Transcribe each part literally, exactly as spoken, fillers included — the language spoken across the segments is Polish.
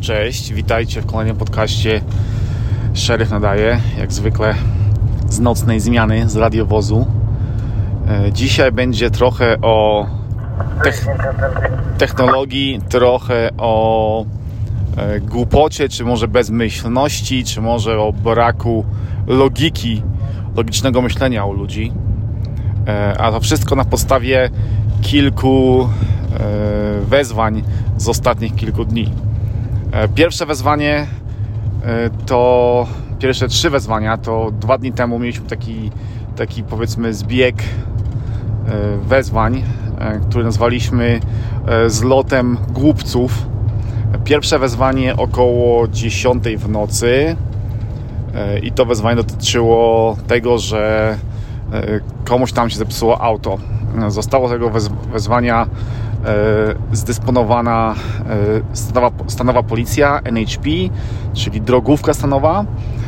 Cześć, witajcie w kolejnym podcaście Szeryf nadaje, jak zwykle z nocnej zmiany, z radiowozu. Dzisiaj będzie trochę o technologii, trochę o głupocie, czy może bezmyślności, czy może o braku logiki, logicznego myślenia u ludzi. A to wszystko na podstawie kilku wezwań z ostatnich kilku dni. Pierwsze wezwanie to, pierwsze trzy wezwania to dwa dni temu mieliśmy taki, taki powiedzmy zbieg wezwań, który nazwaliśmy zlotem głupców. Pierwsze wezwanie około dziesiątej w nocy i to wezwanie dotyczyło tego, że komuś tam się zepsuło auto. Zostało tego wezwania zdysponowana stanowa, stanowa policja, N H P, czyli drogówka stanowa,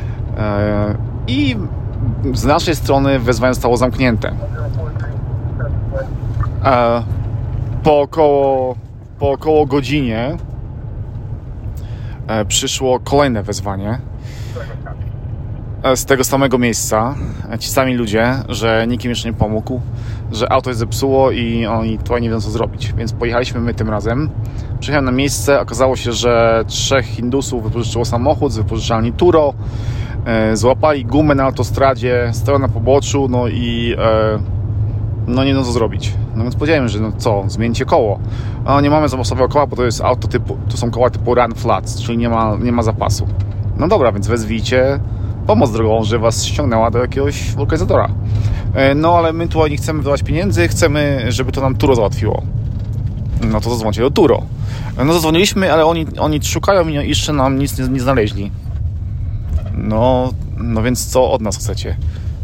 i z naszej strony wezwanie zostało zamknięte. Po około, po około godzinie przyszło kolejne wezwanie z tego samego miejsca, ci sami ludzie, że nikt im jeszcze nie pomógł, że auto się zepsuło i oni tutaj nie wiedzą co zrobić, więc pojechaliśmy my tym razem. Przyjechałem na miejsce, okazało się, że trzech Hindusów wypożyczyło samochód z wypożyczalni Turo, e, złapali gumę na autostradzie, stoją na poboczu, no i e, no nie wiedzą co zrobić. No więc powiedziałem, że no co, zmieńcie koło. A nie mamy zapasowego koła, bo to jest auto typu, to są koła typu run flats, czyli nie ma, nie ma zapasu. No dobra, więc wezwijcie pomoc drogową, że was ściągnęła do jakiegoś lokalizatora. No ale my tutaj nie chcemy wydawać pieniędzy, chcemy, żeby to nam Turo załatwiło. No to zadzwońcie do Turo. No zadzwoniliśmy, ale oni, oni szukają i jeszcze nam nic nie, nie znaleźli. No, no więc co od nas chcecie?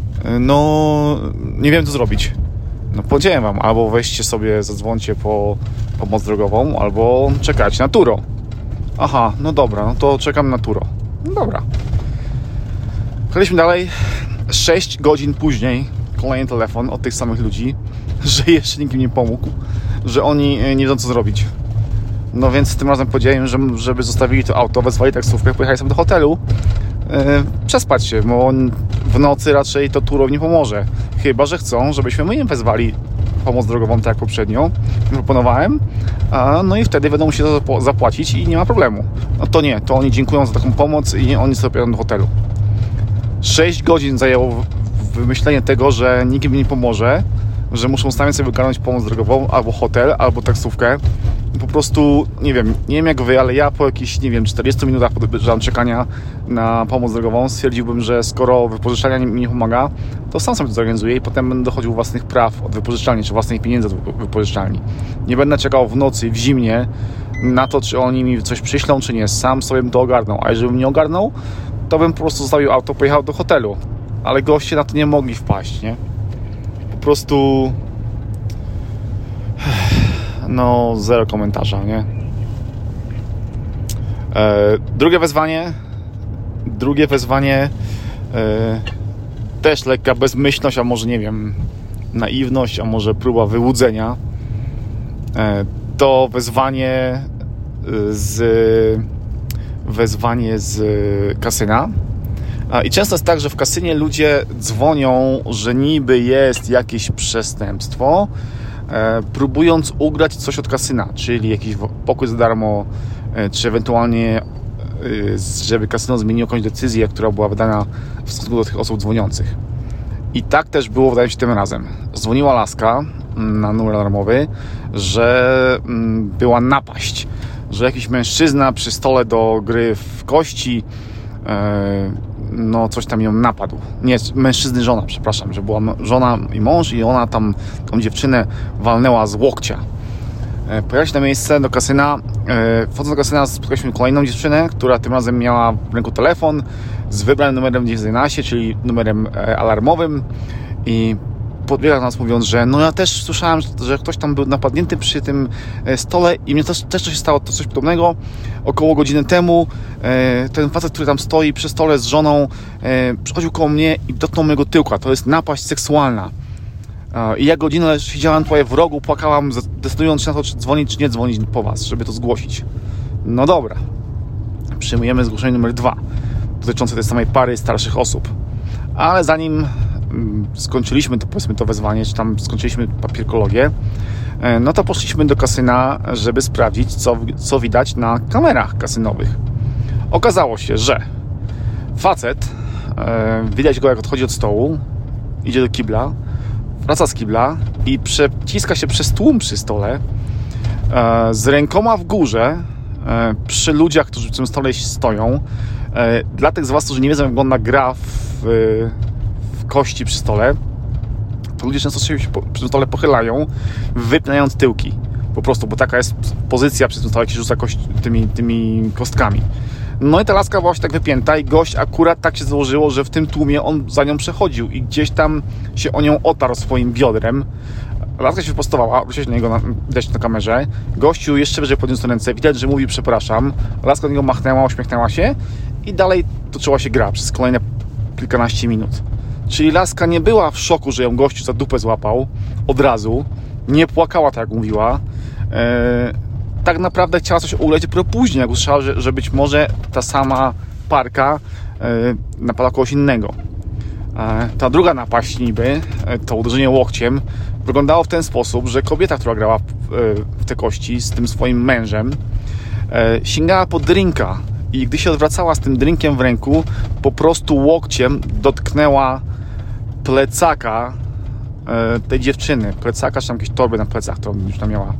No, nie wiem co zrobić. No powiedziałem wam, albo weźcie sobie, zadzwońcie po pomoc drogową, albo czekajcie na Turo. Aha, no dobra, no to czekam na Turo. No dobra. Chodźmy dalej. sześć godzin później kolejny telefon od tych samych ludzi, że jeszcze nikt im nie pomógł, że oni nie wiedzą co zrobić. No więc tym razem powiedziałem, że, żeby zostawili to auto, wezwali taksówkę, pojechali sobie do hotelu, yy, przespać się, bo w nocy raczej to Turo nie pomoże. Chyba że chcą, żebyśmy my im wezwali pomoc drogową tak jak poprzednio proponowałem, a, no i wtedy będą musieli to zapłacić i nie ma problemu. No to nie, to oni dziękują za taką pomoc i oni sobie pojadą do hotelu. sześć godzin zajęło wymyślenie tego, że nikt im nie pomoże, że muszą sami sobie wygarnąć pomoc drogową, albo hotel, albo taksówkę. Po prostu, nie wiem, nie wiem jak wy, ale ja po jakichś, nie wiem, czterdziestu minutach czekania na pomoc drogową stwierdziłbym, że skoro wypożyczalnia mi nie pomaga, to sam sobie to zorganizuję i potem będę dochodził własnych praw od wypożyczalni, czy własnych pieniędzy od wypożyczalni. Nie będę czekał w nocy, w zimnie na to, czy oni mi coś przyślą, czy nie. Sam sobie bym to ogarnął, a jeżeli bym nie ogarnął, to bym po prostu zostawił auto, pojechał do hotelu. Ale goście na to nie mogli wpaść, nie? Po prostu no zero komentarza, nie? E, drugie wezwanie drugie wezwanie e, też lekka bezmyślność, a może nie wiem, naiwność, a może próba wyłudzenia. E, to wezwanie z wezwanie z kasyna. I często jest tak, że w kasynie ludzie dzwonią, że niby jest jakieś przestępstwo, e, próbując ugrać coś od kasyna, czyli jakiś pokój za darmo, e, czy ewentualnie, e, żeby kasyno zmieniło jakąś decyzję, która była wydana w stosunku do tych osób dzwoniących. I tak też było, wydaje mi się, tym razem. Dzwoniła laska na numer alarmowy, że mm, była napaść, że jakiś mężczyzna przy stole do gry w kości e, no coś tam ją napadł. Nie, mężczyzny żona, przepraszam, że była żona i mąż i ona tam tą dziewczynę walnęła z łokcia. E, pojechaliśmy na miejsce do kasyna. E, wchodząc do kasyna spotkaliśmy kolejną dziewczynę, która tym razem miała w ręku telefon z wybranym numerem dziewięćset jedenaście, czyli numerem e, alarmowym, i podbiega do nas mówiąc, że no ja też słyszałem, że ktoś tam był napadnięty przy tym stole i mnie też, też to się stało to coś podobnego. Około godziny temu e, ten facet, który tam stoi przy stole z żoną, e, przychodził koło mnie i dotknął mojego tyłka. To jest napaść seksualna. E, I ja godzinę siedziałam tutaj w rogu, płakałam, decydując się na to, czy dzwonić, czy nie dzwonić po was, żeby to zgłosić. No dobra. przyjmujemy zgłoszenie numer dwa, dotyczące tej samej pary starszych osób. Ale zanim skończyliśmy to, powiedzmy, to wezwanie, czy tam skończyliśmy papierkologię, no to poszliśmy do kasyna, żeby sprawdzić, co, co widać na kamerach kasynowych. Okazało się, że facet, e, widać go jak odchodzi od stołu, idzie do kibla, wraca z kibla i przeciska się przez tłum przy stole, e, z rękoma w górze, e, przy ludziach, którzy przy tym stole stoją. E, dla tych z was, którzy nie wiedzą, jak wygląda gra w, w kości przy stole, to ludzie często się przy tym stole pochylają, wypinając tyłki. Po prostu, bo taka jest pozycja przy tym stole, jak się rzuca kość, tymi, tymi kostkami. No i ta laska była się tak wypięta i gość akurat tak się złożyło, że w tym tłumie on za nią przechodził i gdzieś tam się o nią otarł swoim biodrem. Laska się wyprostowała, widać na niego na, widać na kamerze. Gościu jeszcze wyżej podniósł ręce, widać, że mówi przepraszam. Laska do niego machnęła, uśmiechnęła się i dalej toczyła się gra przez kolejne kilkanaście minut. Czyli laska nie była w szoku, że ją gościu za dupę złapał od razu. Nie płakała, tak jak mówiła. Eee, tak naprawdę chciała coś ulec dopiero później, jak usłyszała, że, że być może ta sama parka e, napadła kogoś innego. E, ta druga napaść niby, e, to uderzenie łokciem, wyglądało w ten sposób, że kobieta, która grała w, w te kości z tym swoim mężem, e, sięgała po drinka i gdy się odwracała z tym drinkiem w ręku, po prostu łokciem dotknęła plecaka e, tej dziewczyny. Plecaka, czy tam jakieś torby na plecach, to już tam miała.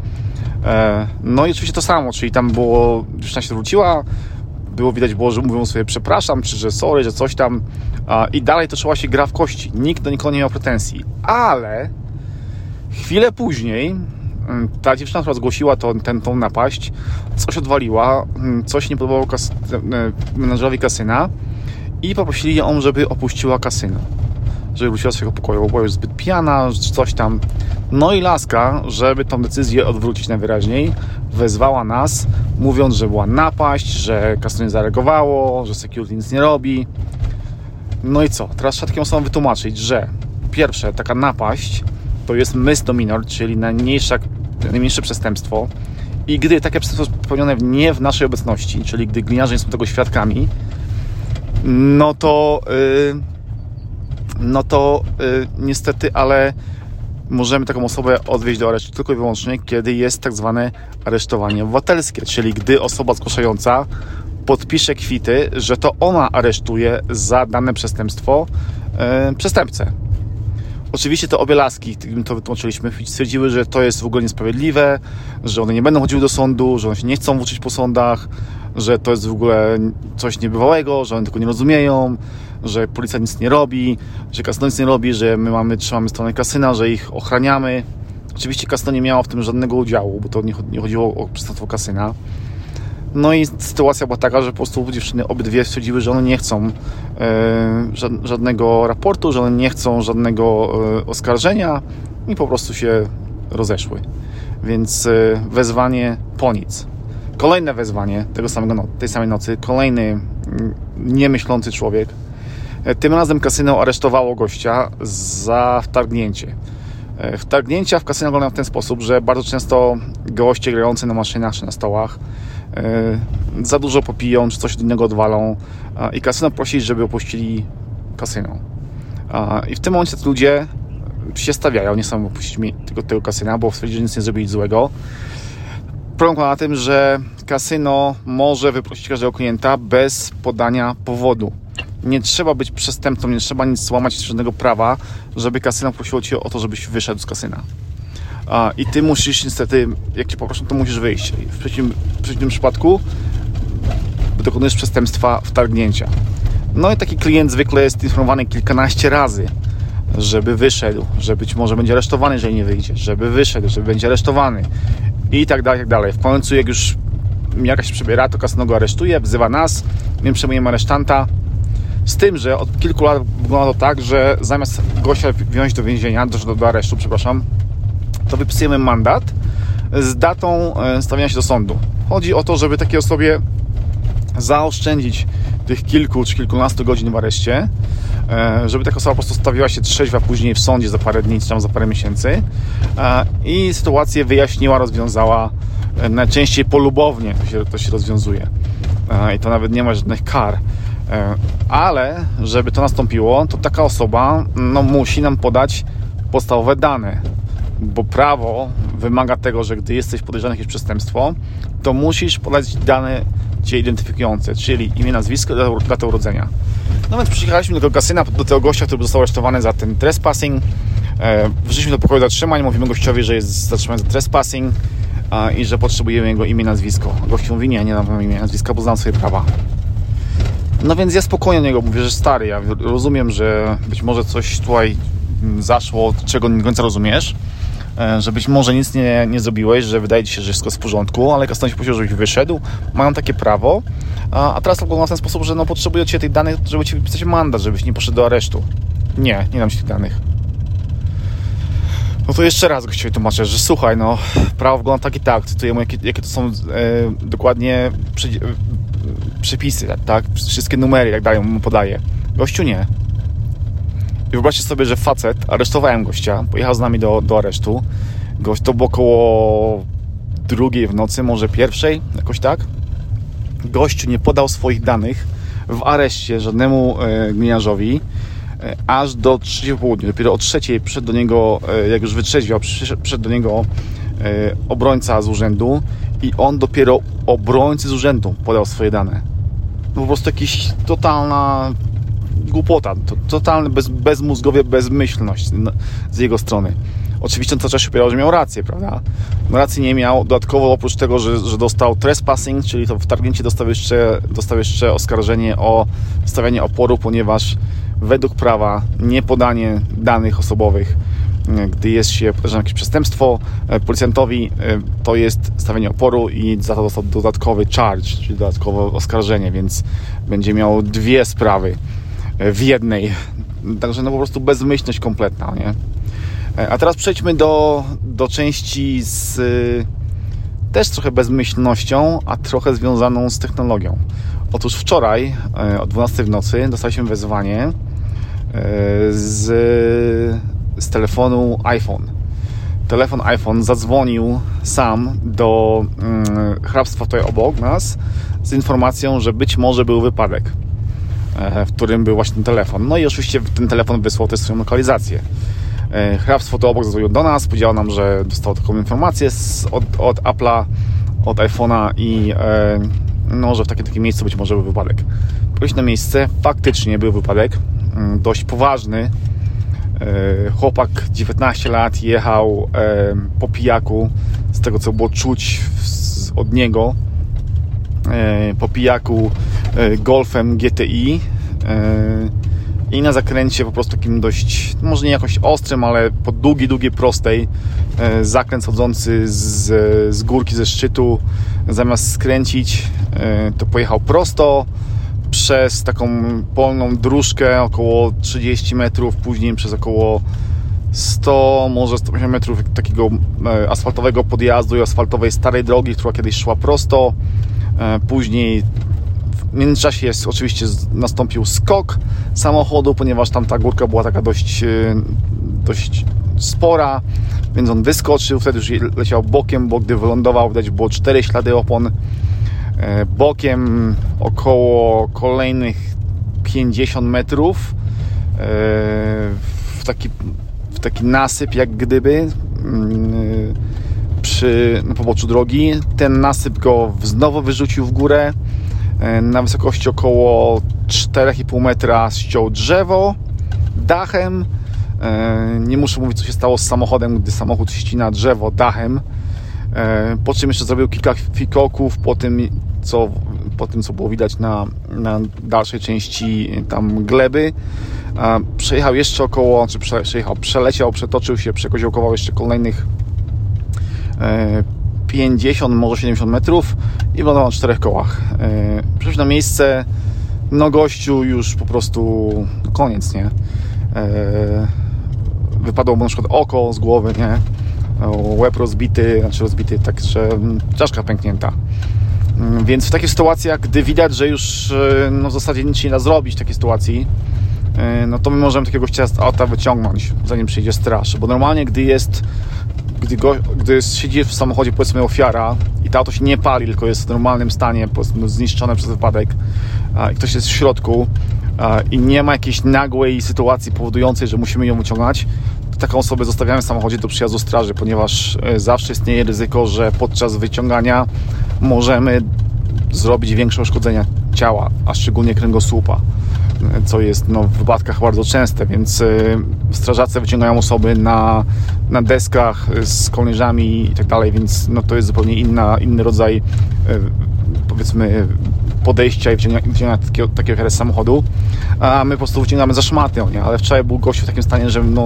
No i oczywiście to samo, czyli tam było, dziewczyna się wróciła, było widać, było, że mówią sobie przepraszam, czy że sorry, że coś tam, i dalej toczyła się gra w kości. Nikt do nikogo nie miał pretensji. Ale chwilę później ta dziewczyna, która zgłosiła to, ten, tą napaść, coś odwaliła, coś nie podobało kas- menadżerowi kasyna i poprosili ją, żeby opuściła kasyno, żeby wróciła do swojego pokoju, bo była już zbyt pijana, czy coś tam. No i laska, żeby tą decyzję odwrócić najwyraźniej, wezwała nas, mówiąc, że była napaść, że kasyno nie zareagowało, że security nic nie robi. No i co? Teraz trzeba takim osobom wytłumaczyć, że pierwsze, taka napaść to jest misdemeanor, czyli najmniejsze, najmniejsze przestępstwo, i gdy takie przestępstwo jest popełnione nie w naszej obecności, czyli gdy gliniarze nie są tego świadkami, no to yy, no to yy, niestety, ale możemy taką osobę odwieźć do aresztu tylko i wyłącznie, kiedy jest tak zwane aresztowanie obywatelskie, czyli gdy osoba zgłaszająca podpisze kwity, że to ona aresztuje za dane przestępstwo yy, przestępcę. Oczywiście te obie laski, którym to wytłumaczyliśmy, stwierdziły, że to jest w ogóle niesprawiedliwe, że one nie będą chodziły do sądu, że one się nie chcą włóczyć po sądach, że to jest w ogóle coś niebywałego, że one tego nie rozumieją, że policja nic nie robi, że kasyno nic nie robi, że my mamy, trzymamy stronę kasyna, że ich ochraniamy. Oczywiście kasyno nie miało w tym żadnego udziału, bo to nie chodziło o przestępstwo kasyna. No i sytuacja była taka, że po prostu dziewczyny obydwie stwierdziły, że one nie chcą e, żadnego raportu, że one nie chcą żadnego e, oskarżenia i po prostu się rozeszły. Więc e, wezwanie po nic. Kolejne wezwanie tego samego no, tej samej nocy, kolejny m, niemyślący człowiek. E, tym razem kasyno aresztowało gościa za wtargnięcie. E, wtargnięcia w kasyno wyglądają w ten sposób, że bardzo często goście grający na maszynach czy na stołach Yy, za dużo popiją, czy coś innego odwalą yy, i kasyno prosi, żeby opuścili kasyno. Yy, I w tym momencie te ludzie się stawiają, nie chcą opuścić tego, tego kasyna, bo stwierdzili, że nic nie zrobili złego. Problem polega na tym, że kasyno może wyprosić każdego klienta bez podania powodu. Nie trzeba być przestępcą, nie trzeba nic złamać żadnego prawa, żeby kasyno prosiło Cię o to, żebyś wyszedł z kasyna. I Ty musisz niestety, jak Cię poproszą, to musisz wyjść. W przeciwnym, w przeciwnym przypadku dokonujesz przestępstwa wtargnięcia. No i taki klient zwykle jest informowany kilkanaście razy, żeby wyszedł, że być może będzie aresztowany, jeżeli nie wyjdzie, żeby wyszedł, żeby będzie aresztowany i tak dalej, i tak dalej. W końcu jak już jakaś się przebiera, to kasyno go aresztuje, wzywa nas, my przejmujemy aresztanta. Z tym, że od kilku lat wygląda to tak, że zamiast gościa wziąć do więzienia, do, do aresztu, przepraszam, to wypisujemy mandat z datą stawienia się do sądu. Chodzi o to, żeby takiej osobie zaoszczędzić tych kilku czy kilkunastu godzin w areszcie, żeby taka osoba po prostu stawiła się trzeźwa później w sądzie za parę dni czy tam za parę miesięcy i sytuację wyjaśniła, rozwiązała, najczęściej polubownie to się, to się rozwiązuje. i to nawet nie ma żadnych kar. Ale żeby to nastąpiło, to taka osoba no, musi nam podać podstawowe dane, bo prawo wymaga tego, że gdy jesteś podejrzany o jakieś przestępstwo, to musisz podać dane Cię identyfikujące, czyli imię, nazwisko, datę urodzenia. No więc przyjechaliśmy do tego kasyna, do tego gościa, który został aresztowany za ten trespassing. Weszliśmy do pokoju zatrzymań, mówimy gościowi, że jest zatrzymany za trespassing i że potrzebujemy jego imię, nazwisko. Gościu mówi, nie, nie dam wam imię, nazwiska, bo znam swoje prawa. No więc ja spokojnie do niego mówię, że stary, ja rozumiem, że być może coś tutaj zaszło, czego nie do końca rozumiesz, że być może nic nie, nie zrobiłeś, że wydaje Ci się, że wszystko jest w porządku, ale kasyno się prosił, żebyś wyszedł, mają takie prawo, a, a teraz to wygląda w ten sposób, że no, potrzebuję od Ciebie tych danych, żeby Ci wypisać mandat, żebyś nie poszedł do aresztu. Nie, nie dam Ci tych danych. No to jeszcze raz gościowi tłumaczę, że słuchaj, no prawo wygląda tak i tak, cytuję mu, jakie, jakie to są e, dokładnie przy, e, przepisy, tak? Wszystkie numery, jak dają, mu podaje. Gościu nie. I wyobraźcie sobie, że facet, aresztowałem gościa, pojechał z nami do, do aresztu. Gość to było około drugiej w nocy, może pierwszej, jakoś tak. Gościu nie podał swoich danych w areszcie żadnemu e, gliniarzowi e, aż do trzeciej po południu. Dopiero o trzeciej przyszedł do niego, e, jak już wytrzeźwiał, przyszedł, przyszedł do niego e, obrońca z urzędu i on dopiero obrońcy z urzędu podał swoje dane. No po prostu jakiś totalna głupota, to, totalny bez, bezmózgowie, bezmyślność z jego strony. Oczywiście on cały czas się opowiadał, że miał rację, prawda? No racji nie miał. Dodatkowo oprócz tego, że, że dostał trespassing, czyli to wtargnięcie, dostał jeszcze, dostał jeszcze oskarżenie o stawianie oporu, ponieważ według prawa niepodanie danych osobowych, gdy jest się podejrzane jakieś przestępstwo, policjantowi to jest stawianie oporu i za to dostał dodatkowy charge, czyli dodatkowe oskarżenie, więc będzie miał dwie sprawy w jednej. Także no po prostu bezmyślność kompletna, nie? A teraz przejdźmy do, do części z też trochę bezmyślnością, a trochę związaną z technologią. Otóż wczoraj o dwunastej w nocy dostaliśmy wezwanie z, z telefonu iPhone. Telefon iPhone zadzwonił sam do mm, hrabstwa tutaj obok nas z informacją, że być może był wypadek, w którym był właśnie ten telefon. No i oczywiście ten telefon wysłał też swoją lokalizację. Hrabstwo to obok zadzwoniło do nas, powiedział nam, że dostał taką informację z, od, od Apple'a, od iPhone'a i e, no, że w takim, takim miejscu być może był wypadek. Pojechaliśmy na miejsce, faktycznie był wypadek, dość poważny. E, chłopak, dziewiętnaście lat, jechał e, po pijaku, z tego co było czuć w, od niego, e, po pijaku e, Golfem G T I e, i na zakręcie po prostu takim dość, może nie jakoś ostrym, ale po długiej, długiej, prostej, e, zakręt schodzący z, z górki, ze szczytu, zamiast skręcić, e, to pojechał prosto przez taką polną dróżkę około trzydzieści metrów, później przez około sto, może sto pięćdziesiąt metrów takiego e, asfaltowego podjazdu i asfaltowej starej drogi, która kiedyś szła prosto, e, później w międzyczasie jest, oczywiście nastąpił skok samochodu, ponieważ tam ta górka była taka dość, dość spora, więc on wyskoczył, wtedy już leciał bokiem, bo gdy wylądował, widać było cztery ślady opon. Bokiem około kolejnych pięćdziesiąt metrów w taki, w taki nasyp jak gdyby przy na poboczu drogi. Ten nasyp go znowu wyrzucił w górę. Na wysokości około cztery i pół metra ściął drzewo dachem. Nie muszę mówić, co się stało z samochodem, gdy samochód ścina drzewo dachem. Po czym jeszcze zrobił kilka fikoków po tym, co, po tym, co było widać na, na dalszej części tam gleby. Przejechał jeszcze około, czy przejechał, przeleciał, przetoczył się, przekoziołkował jeszcze kolejnych pięćdziesiąt, może siedemdziesiąt metrów i wylądował na czterech kołach. Przyszedł na miejsce, no gościu już po prostu koniec, nie? Wypadło mu na przykład oko z głowy, nie? Łeb rozbity, znaczy rozbity, tak, że czaszka pęknięta. Więc w takich sytuacjach, gdy widać, że już no, w zasadzie nic się nie da zrobić w takiej sytuacji, no to my możemy takiego gościa z auta wyciągnąć, zanim przyjdzie straż. Bo normalnie, gdy jest gdy, go, gdy siedzi w samochodzie, powiedzmy, ofiara i to auto się nie pali, tylko jest w normalnym stanie, powiedzmy, zniszczone przez wypadek i ktoś jest w środku i nie ma jakiejś nagłej sytuacji powodującej, że musimy ją wyciągnąć, to taką osobę zostawiamy w samochodzie do przyjazdu straży, ponieważ zawsze istnieje ryzyko, że podczas wyciągania możemy zrobić większe uszkodzenia ciała, a szczególnie kręgosłupa, co jest no, w wypadkach bardzo częste, więc y, strażacy wyciągają osoby na, na deskach z kołnierzami i tak dalej, więc no, to jest zupełnie inna, inny rodzaj y, powiedzmy podejścia i wyciągania, wyciągania takiego, takiego ofiary z samochodu, a my po prostu wyciągamy za szmaty, nie? Ale wczoraj był gościu w takim stanie, że no,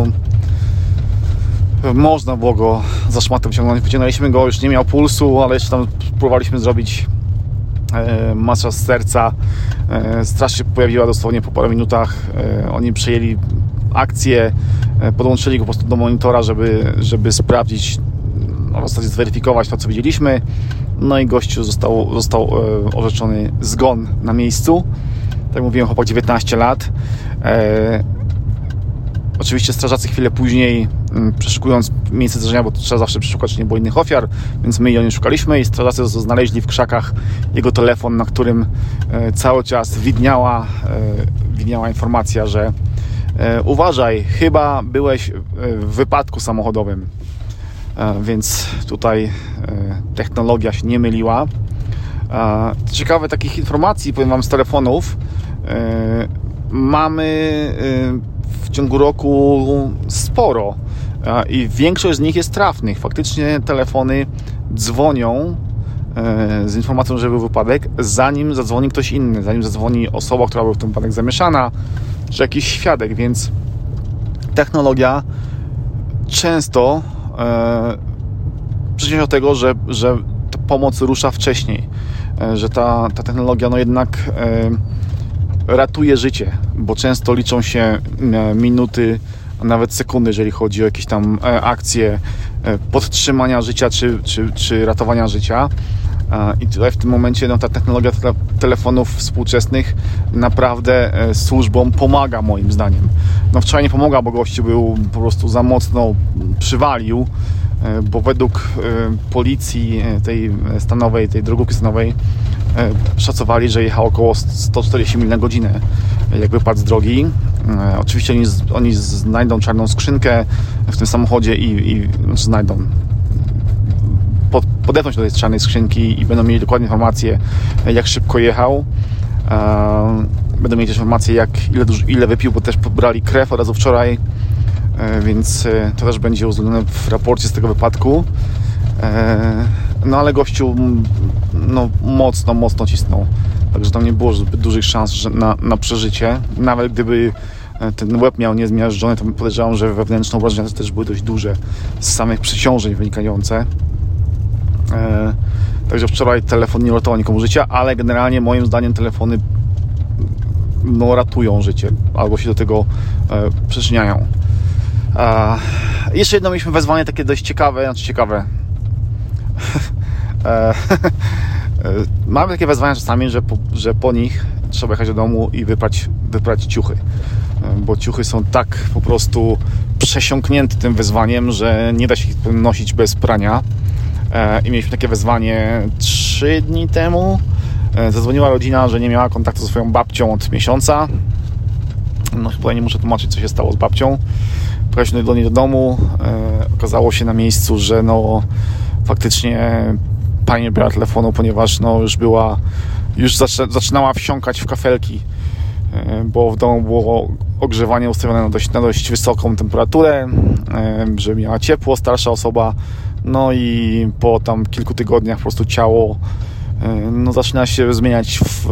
można było go za szmatę wyciągnąć. Wyciągnęliśmy go, już nie miał pulsu, ale jeszcze tam próbowaliśmy zrobić e, masaż serca. E, straż się pojawiła dosłownie po paru minutach. E, oni przejęli akcję, e, podłączyli go po prostu do monitora, żeby, żeby sprawdzić, no, w zasadzie zweryfikować to, co widzieliśmy. No i gościu został, został e, orzeczony zgon na miejscu. Tak jak mówiłem, chłopak dziewiętnaście lat. E, Oczywiście strażacy chwilę później, przeszukując miejsce zdarzenia, bo trzeba zawsze przeszukać, czy nie było innych ofiar, więc my ją nie szukaliśmy i strażacy znaleźli w krzakach jego telefon, na którym cały czas widniała, widniała informacja, że uważaj, chyba byłeś w wypadku samochodowym. Więc tutaj technologia się nie myliła. Ciekawe takich informacji, powiem wam, z telefonów mamy w ciągu roku sporo i większość z nich jest trafnych. Faktycznie telefony dzwonią z informacją, że był wypadek, zanim zadzwoni ktoś inny, zanim zadzwoni osoba, która była w tym wypadek zamieszana, czy jakiś świadek, więc technologia często e, przyczynia się do tego, że, że ta pomoc rusza wcześniej, e, że ta, ta technologia no jednak e, ratuje życie, bo często liczą się minuty, a nawet sekundy, jeżeli chodzi o jakieś tam akcje podtrzymania życia czy, czy, czy ratowania życia. I tutaj w tym momencie no, ta technologia te, telefonów współczesnych naprawdę służbom pomaga, moim zdaniem. No wczoraj nie pomogła, bo gościu był po prostu za mocno przywalił, bo według policji tej stanowej, tej drogówki stanowej szacowali, że jechał około sto czterdzieści mil na godzinę, jak wypadł z drogi. Oczywiście oni, oni znajdą czarną skrzynkę w tym samochodzie i, i znaczy znajdą pod, podepną się do tej czarnej skrzynki i będą mieli dokładnie informacje, jak szybko jechał. Będą mieli też informacje, jak, ile, ile wypił, bo też pobrali krew od razu wczoraj, więc to też będzie uwzględnione w raporcie z tego wypadku. No ale gościu no, mocno, mocno cisnął. Także tam nie było zbyt dużych szans że na, na przeżycie. Nawet gdyby ten łeb miał niezmiażdżony, to podejrzewam, że wewnętrzne obrażenia też były dość duże z samych przeciążeń wynikające. E, także wczoraj telefon nie uratował nikomu życia, ale generalnie moim zdaniem telefony no, ratują życie albo się do tego e, przyczyniają. E, jeszcze jedno mieliśmy wezwanie takie dość ciekawe, znaczy ciekawe. Mamy takie wezwania czasami, że po, że po nich trzeba jechać do domu i wyprać, wyprać ciuchy, bo ciuchy są tak po prostu przesiąknięte tym wyzwaniem, że nie da się ich nosić bez prania. I mieliśmy takie wezwanie trzy dni temu. Zadzwoniła rodzina, że nie miała kontaktu ze swoją babcią od miesiąca. No chyba ja nie muszę tłumaczyć, co się stało z babcią. Pojechaliśmy do niej do domu. Okazało się na miejscu, że no faktycznie pani nie brała telefonu, ponieważ no już była, już zaczynała wsiąkać w kafelki, bo w domu było ogrzewanie ustawione na dość, na dość wysoką temperaturę, że miała ciepło, starsza osoba, no i po tam kilku tygodniach po prostu ciało no zaczyna się zmieniać w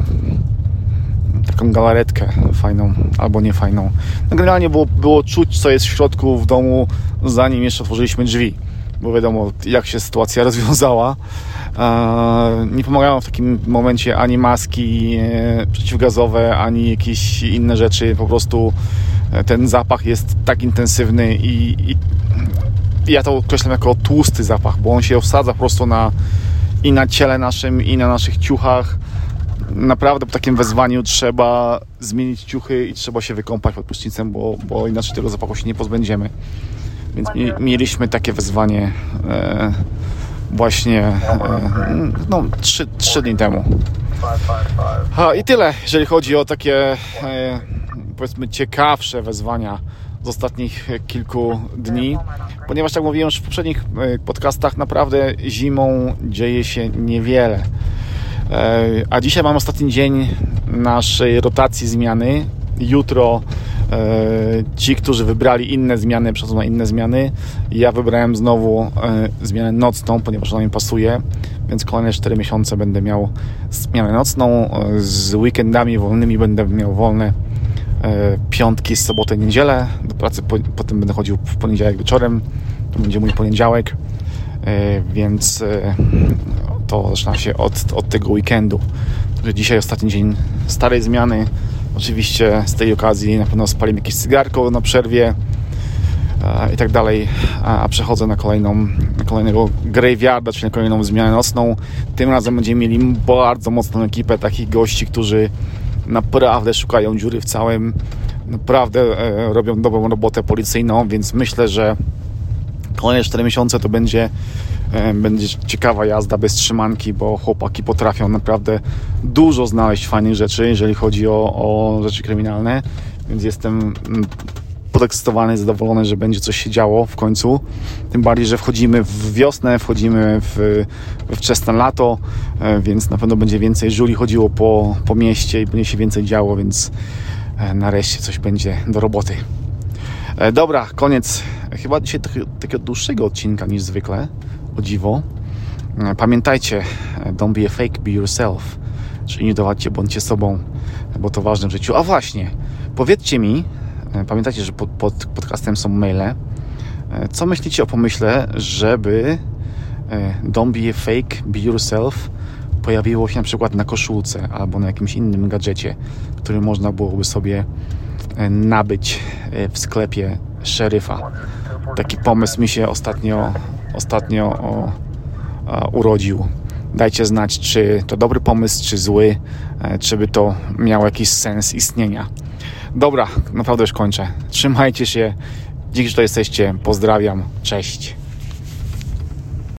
taką galaretkę fajną albo niefajną. No generalnie było, było czuć, co jest w środku w domu, zanim jeszcze otworzyliśmy drzwi, bo wiadomo, jak się sytuacja rozwiązała. Nie pomagają w takim momencie ani maski przeciwgazowe, ani jakieś inne rzeczy. Po prostu ten zapach jest tak intensywny i, i ja to określam jako tłusty zapach, bo on się osadza po prostu na, i na ciele naszym, i na naszych ciuchach. Naprawdę po takim wezwaniu trzeba zmienić ciuchy i trzeba się wykąpać pod prysznicem, bo, bo inaczej tego zapachu się nie pozbędziemy. Więc mieliśmy takie wyzwanie e, właśnie e, no, trzy, trzy dni temu. A, i tyle, jeżeli chodzi o takie e, powiedzmy ciekawsze wyzwania z ostatnich kilku dni, ponieważ tak mówiłem już w poprzednich podcastach, naprawdę zimą dzieje się niewiele. E, a dzisiaj mam ostatni dzień naszej rotacji zmiany. Jutro e, ci, którzy wybrali inne zmiany, przechodzą na inne zmiany. Ja wybrałem znowu e, zmianę nocną, ponieważ ona mi pasuje, więc kolejne cztery miesiące będę miał zmianę nocną. E, z weekendami wolnymi będę miał wolne e, piątki, soboty, niedzielę. Do pracy po, potem będę chodził w poniedziałek wieczorem. To będzie mój poniedziałek, e, więc e, to zaczyna się od, od tego weekendu. Dzisiaj ostatni dzień starej zmiany. Oczywiście z tej okazji na pewno spalimy jakieś cygarko na przerwie e, i tak dalej, a, a przechodzę na kolejną, na kolejnego graveyarda, czyli na kolejną zmianę nocną. Tym razem będziemy mieli bardzo mocną ekipę takich gości, którzy naprawdę szukają dziury w całym, naprawdę e, robią dobrą robotę policyjną, więc myślę, że kolejne cztery miesiące to będzie Będzie ciekawa jazda bez trzymanki, bo chłopaki potrafią naprawdę dużo znaleźć fajnych rzeczy, jeżeli chodzi o, o rzeczy kryminalne, więc jestem podekscytowany, zadowolony, że będzie coś się działo w końcu. Tym bardziej, że wchodzimy w wiosnę, wchodzimy w, we wczesne lato, więc na pewno będzie więcej żuli chodziło po, po mieście i będzie się więcej działo, więc nareszcie coś będzie do roboty. Dobra, koniec chyba dzisiaj takiego dłuższego odcinka niż zwykle. O dziwo. Pamiętajcie, don't be a fake, be yourself. Czyli nie udawacie, bądźcie sobą, bo to ważne w życiu. A właśnie, powiedzcie mi, pamiętajcie, że pod, pod podcastem są maile. Co myślicie o pomyśle, żeby don't be a fake, be yourself pojawiło się na przykład na koszulce albo na jakimś innym gadżecie, który można byłoby sobie nabyć w sklepie szeryfa. Taki pomysł mi się ostatnio ostatnio o, o, urodził. Dajcie znać, czy to dobry pomysł, czy zły, czy by to miało jakiś sens istnienia. Dobra, naprawdę już kończę. Trzymajcie się. Dzięki, że to jesteście. Pozdrawiam. Cześć.